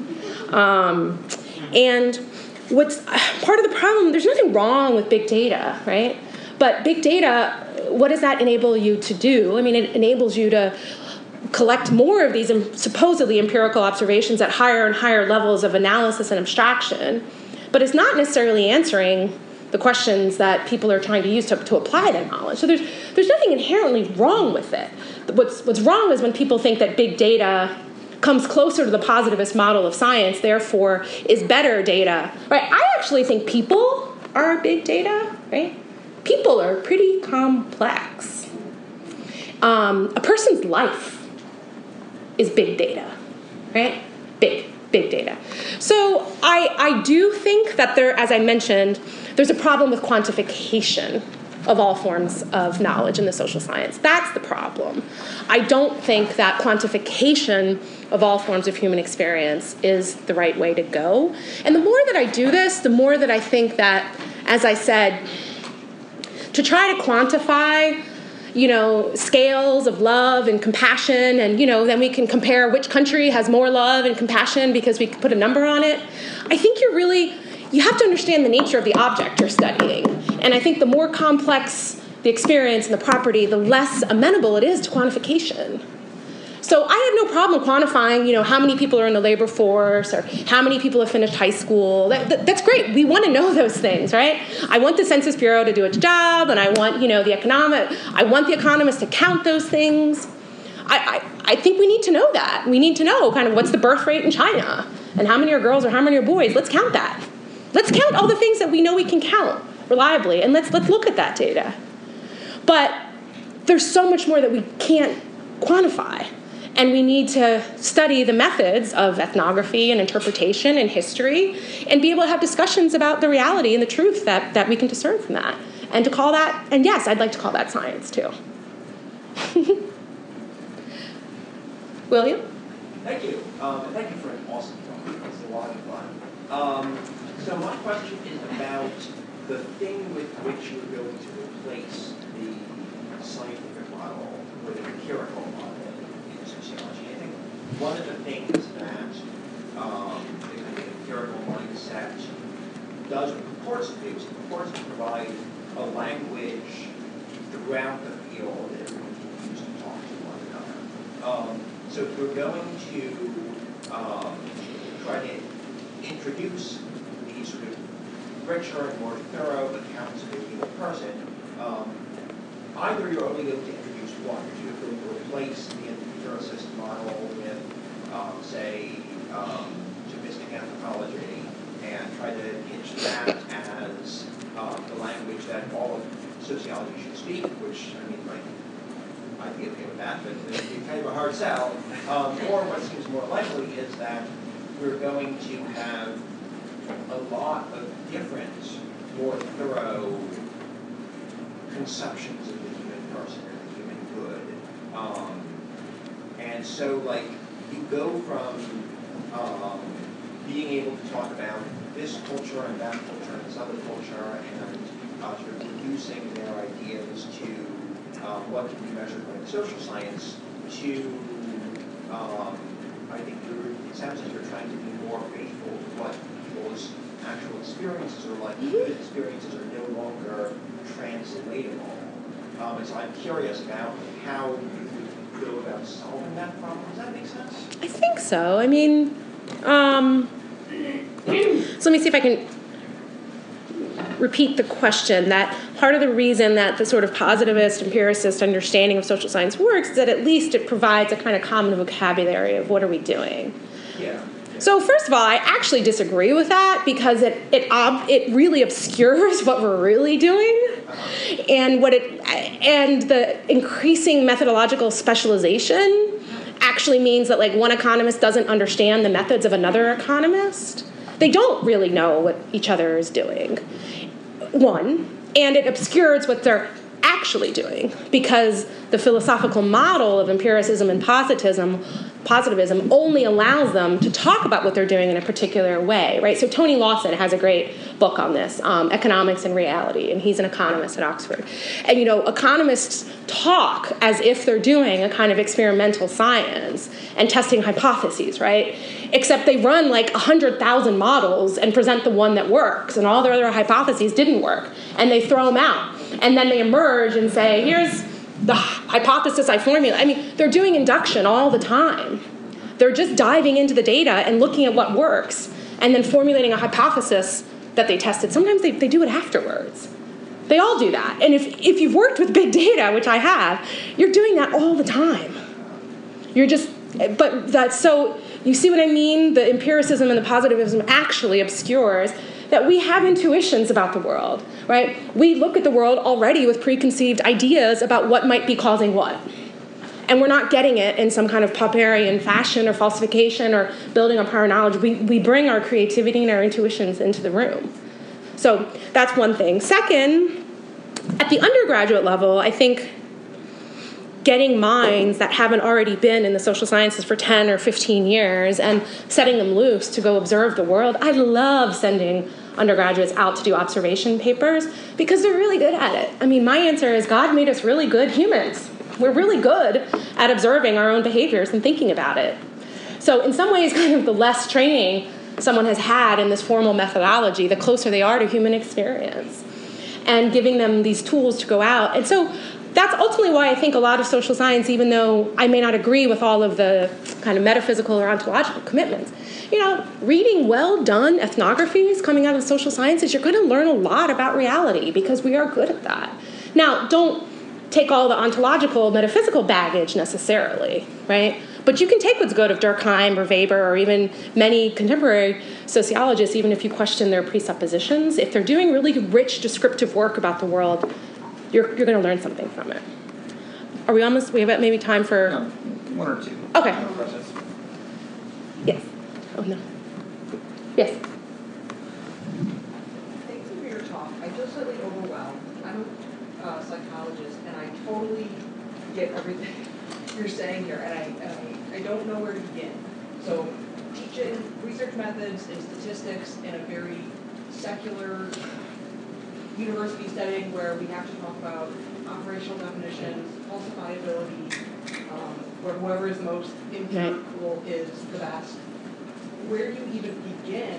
Um, and what's part of the problem, there's nothing wrong with big data, right? But big data, what does that enable you to do? I mean, it enables you to collect more of these supposedly empirical observations at higher and higher levels of analysis and abstraction, but it's not necessarily answering the questions that people are trying to use to, to apply that knowledge. So there's there's nothing inherently wrong with it. What's what's wrong is when people think that big data comes closer to the positivist model of science, therefore is better data. Right? I actually think people are big data, right? People are pretty complex. Um, a person's life is big data, right? Big, big data. So I, I do think that there, as I mentioned, there's a problem with quantification of all forms of knowledge in the social science. That's the problem. I don't think that quantification of all forms of human experience is the right way to go. And the more that I do this, the more that I think that, as I said, to try to quantify, you know, scales of love and compassion, and, you know, then we can compare which country has more love and compassion because we put a number on it. I think you're really, you have to understand the nature of the object you're studying. And I think the more complex the experience and the property, the less amenable it is to quantification. So I have no problem quantifying, you know, how many people are in the labor force or how many people have finished high school. That, that, that's great. We want to know those things, right? I want the Census Bureau to do its job, and I want, you know, the economic, I want the economists to count those things. I, I, I think we need to know that. We need to know kind of what's the birth rate in China and how many are girls or how many are boys. Let's count that. Let's count all the things that we know we can count reliably, and let's let's look at that data. But there's so much more that we can't quantify. And we need to study the methods of ethnography and interpretation and history and be able to have discussions about the reality and the truth that, that we can discern from that. And to call that, and yes, I'd like to call that science too. William? Thank you. Um, and thank you for an awesome talk. It's a lot of fun. Um, so my question is about the thing with which you're going to replace the scientific model with an empirical model. I think one of the things that um, the kind of empirical mindset does, or purports to do, is it purports to provide a language throughout the field that everyone can use to talk to one another. Um, so if you're going to um, try to introduce these sort of richer and more thorough accounts of a human person, um, either you're only going to introduce one, or you're going to replace the empiricist model with, um, say, um, Thomistic anthropology, and try to pitch that as um, the language that all of sociology should speak, which, I mean, like, I'd be okay with that, but it'd be kind of a hard sell. Um, or what seems more likely is that we're going to have a lot of different, more thorough conceptions of the human person and the human good. Um, and so, like, you go from um, being able to talk about this culture and that culture and this other culture and uh, sort of reducing their ideas to um, what can be measured by the social science to, um, I think you're, it sounds like you're trying to be more faithful to what people's actual experiences are like. Good experiences are no longer translatable. Um, and so I'm curious about how you would go about solving that problem. Does that make sense? I think so. I mean, um, so let me see if I can repeat the question. That part of the reason that the sort of positivist, empiricist understanding of social science works is that at least it provides a kind of common vocabulary of what are we doing. Yeah. So first of all, I actually disagree with that because it it ob- it really obscures what we're really doing, and what it and the increasing methodological specialization actually means that, like, one economist doesn't understand the methods of another economist. They don't really know what each other is doing. One, and it obscures what they're actually doing, because the philosophical model of empiricism and positivism positivism only allows them to talk about what they're doing in a particular way, right? So Tony Lawson has a great book on this, um, Economics and Reality, and he's an economist at Oxford. And, you know, economists talk as if they're doing a kind of experimental science and testing hypotheses, right? Except they run like one hundred thousand models and present the one that works, and all their other hypotheses didn't work, and they throw them out. And then they emerge and say, here's the hypothesis I formulate. I mean, they're doing induction all the time. They're just diving into the data and looking at what works and then formulating a hypothesis that they tested. Sometimes they, they do it afterwards. They all do that. And if, if you've worked with big data, which I have, you're doing that all the time. You're just, but that's so, you see what I mean? The empiricism and the positivism actually obscures that we have intuitions about the world, right? We look at the world already with preconceived ideas about what might be causing what. And we're not getting it in some kind of Popperian fashion or falsification or building up our knowledge. We, we bring our creativity and our intuitions into the room. So that's one thing. Second, at the undergraduate level, I think getting minds that haven't already been in the social sciences for ten or fifteen years and setting them loose to go observe the world. I love sending undergraduates out to do observation papers because they're really good at it. I mean, my answer is God made us really good humans. We're really good at observing our own behaviors and thinking about it. So in some ways, kind of the less training someone has had in this formal methodology, the closer they are to human experience, and giving them these tools to go out. And so that's ultimately why I think a lot of social science, even though I may not agree with all of the kind of metaphysical or ontological commitments, you know, reading well-done ethnographies coming out of social sciences, you're going to learn a lot about reality because we are good at that. Now, don't take all the ontological, metaphysical baggage necessarily, right? But you can take what's good of Durkheim or Weber or even many contemporary sociologists, even if you question their presuppositions. If they're doing really rich descriptive work about the world, you're you're going to learn something from it. Are we almost, we have maybe time for... No, one or two. Okay. No questions. Yes. Oh, no. Yes. Thanks for your talk. I feel slightly overwhelmed. I'm a uh, psychologist, and I totally get everything you're saying here, and I, and I, I don't know where to begin. So teaching research methods and statistics in a very secular university setting where we have to talk about operational definitions, falsifiability, um, where whoever is most empirical is the best. Where do you even begin?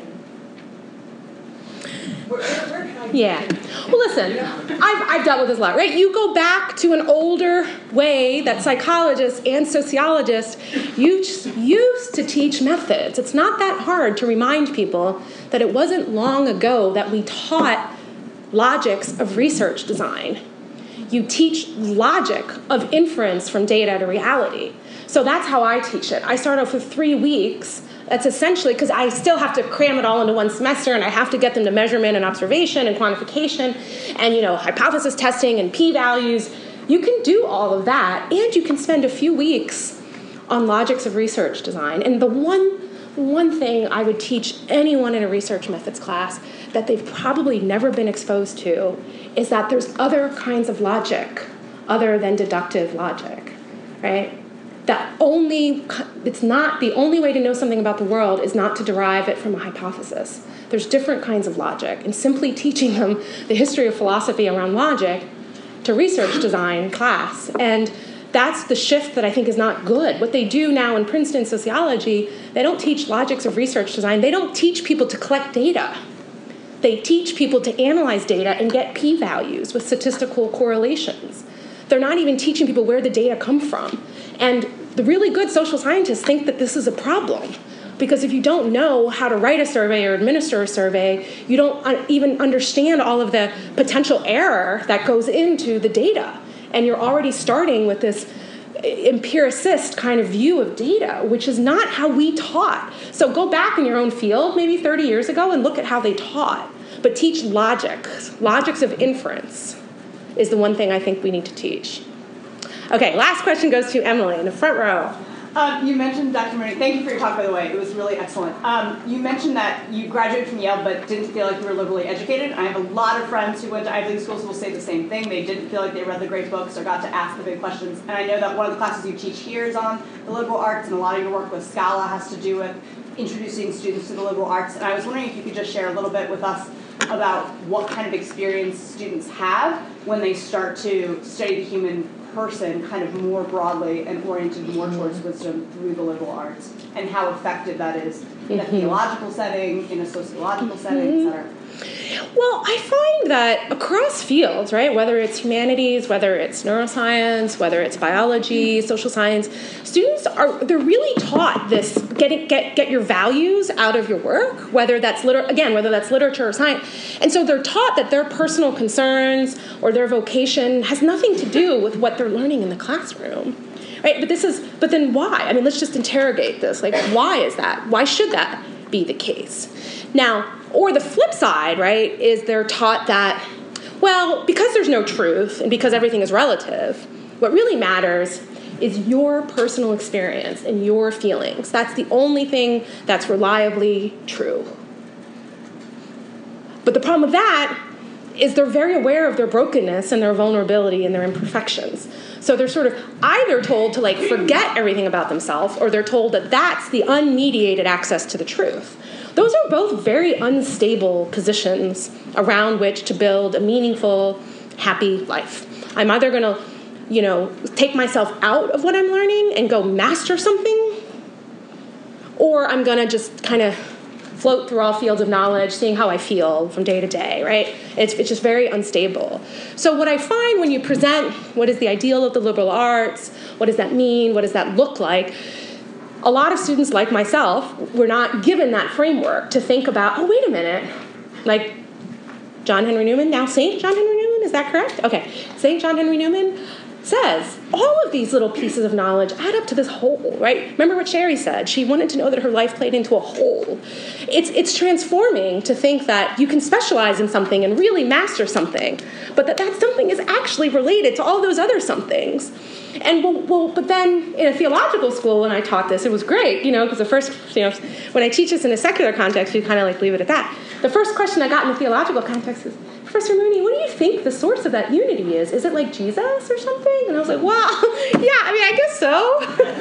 Where, where, where can I begin? Yeah. Well, listen, I've, I've dealt with this a lot, right? You go back to an older way that psychologists and sociologists used, used to teach methods. It's not that hard to remind people that it wasn't long ago that we taught logics of research design. You teach logic of inference from data to reality. So that's how I teach it. I start off with three weeks. That's essentially, because I still have to cram it all into one semester, and I have to get them to measurement and observation and quantification and, you know, hypothesis testing and p-values. You can do all of that, and you can spend a few weeks on logics of research design. And the one One thing I would teach anyone in a research methods class that they've probably never been exposed to is that there's other kinds of logic other than deductive logic, right? That only, it's not, the only way to know something about the world is not to derive it from a hypothesis. There's different kinds of logic, and simply teaching them the history of philosophy around logic to research design class. And that's the shift that I think is not good. What they do now in Princeton sociology, they don't teach logics of research design. They don't teach people to collect data. They teach people to analyze data and get p-values with statistical correlations. They're not even teaching people where the data come from. And the really good social scientists think that this is a problem. Because if you don't know how to write a survey or administer a survey, you don't un- even understand all of the potential error that goes into the data. And you're already starting with this empiricist kind of view of data, which is not how we taught. So go back in your own field, maybe thirty years ago, and look at how they taught. But teach logic. Logics of inference is the one thing I think we need to teach. Okay, last question goes to Emily in the front row. Um, you mentioned, Doctor Mooney, thank you for your talk, by the way. It was really excellent. Um, you mentioned that you graduated from Yale but didn't feel like you were liberally educated. I have a lot of friends who went to Ivy League schools who will say the same thing. They didn't feel like they read the great books or got to ask the big questions. And I know that one of the classes you teach here is on the liberal arts, and a lot of your work with Scala has to do with introducing students to the liberal arts. And I was wondering if you could just share a little bit with us about what kind of experience students have when they start to study the human person kind of more broadly and oriented more towards wisdom through the liberal arts, and how effective that is in a theological setting, in a sociological setting, et cetera. Well, I find that across fields, right, whether it's humanities, whether it's neuroscience, whether it's biology, social science, students are, they're really taught this, get, it, get, get your values out of your work, whether that's, liter- again, whether that's literature or science. And so they're taught that their personal concerns or their vocation has nothing to do with what they're learning in the classroom. Right? But this is, but then why? I mean, let's just interrogate this. Like, why is that? Why should that be the case? Now, or the flip side, right, is they're taught that, well, because there's no truth and because everything is relative, what really matters is your personal experience and your feelings. That's the only thing that's reliably true. But the problem with that is they're very aware of their brokenness and their vulnerability and their imperfections. So they're sort of either told to like forget everything about themselves, or they're told that that's the unmediated access to the truth. Those are both very unstable positions around which to build a meaningful, happy life. I'm either going to, you know, take myself out of what I'm learning and go master something, or I'm going to just kind of float through all fields of knowledge, seeing how I feel from day to day, right? It's, it's just very unstable. So what I find when you present what is the ideal of the liberal arts, what does that mean, what does that look like, a lot of students like myself were not given that framework to think about, oh, wait a minute, like John Henry Newman, now Saint John Henry Newman, is that correct? Okay, Saint John Henry Newman says all of these little pieces of knowledge add up to this whole, right? Remember what Sherry said. She wanted to know that her life played into a whole. It's it's transforming to think that you can specialize in something and really master something, but that that something is actually related to all those other somethings. And well, well, but then in a theological school, when I taught this, it was great, you know, because the first, you know, when I teach this in a secular context, we kind of like leave it at that. The first question I got in the theological context is, Professor Mooney, what do you think the source of that unity is? Is it like Jesus or something? And I was like, well, yeah, I mean, I guess so.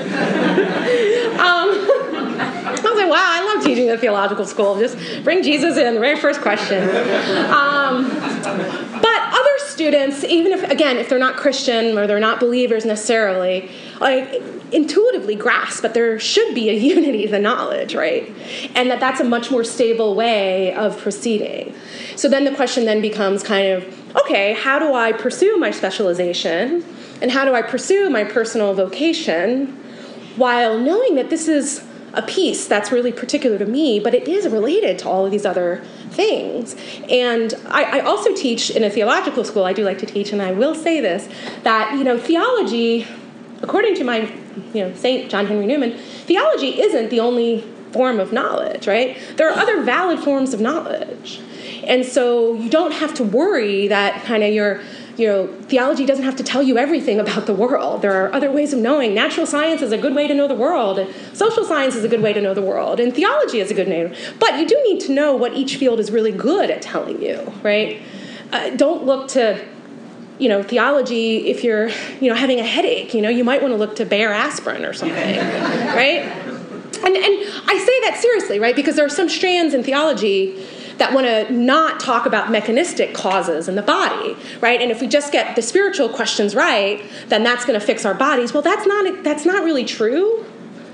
um, I was like, wow, I love teaching at a theological school. Just bring Jesus in, the very first question. Um, but other students, even if, again, if they're not Christian or they're not believers necessarily, like intuitively grasp that there should be a unity of the knowledge, right? And that that's a much more stable way of proceeding. So then the question then becomes kind of, okay, how do I pursue my specialization? And how do I pursue my personal vocation while knowing that this is a piece that's really particular to me, but it is related to all of these other things. And I, I also teach in a theological school, I do like to teach, and I will say this, that, you know, theology, according to my, you know, Saint John Henry Newman, theology isn't the only form of knowledge, right? There are other valid forms of knowledge. And so you don't have to worry that kind of your, you know, theology doesn't have to tell you everything about the world. There are other ways of knowing. Natural science is a good way to know the world. And social science is a good way to know the world. And theology is a good way. But you do need to know what each field is really good at telling you, right? Uh, don't look to, you know, theology if you're, you know, having a headache. You know, you might want to look to Bayer aspirin or something, right? And, and I say that seriously, right? Because there are some strands in theology that want to not talk about mechanistic causes in the body, right? And if we just get the spiritual questions right, then that's going to fix our bodies. Well, that's not that's not really true.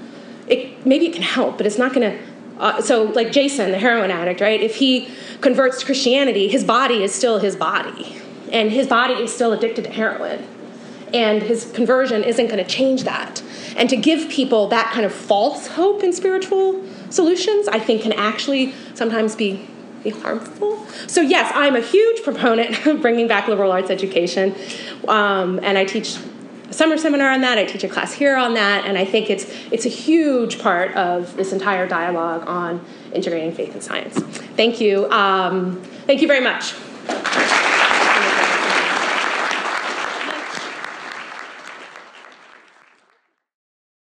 It maybe it can help, but it's not going to. Uh, so, like Jason, the heroin addict, right? If he converts to Christianity, his body is still his body, and his body is still addicted to heroin, and his conversion isn't going to change that. And to give people that kind of false hope in spiritual solutions, I think, can actually sometimes be. be harmful. So yes, I'm a huge proponent of bringing back liberal arts education, um, and I teach a summer seminar on that. I teach a class here on that, and I think it's it's a huge part of this entire dialogue on integrating faith and science. Thank you. Um, thank you very much.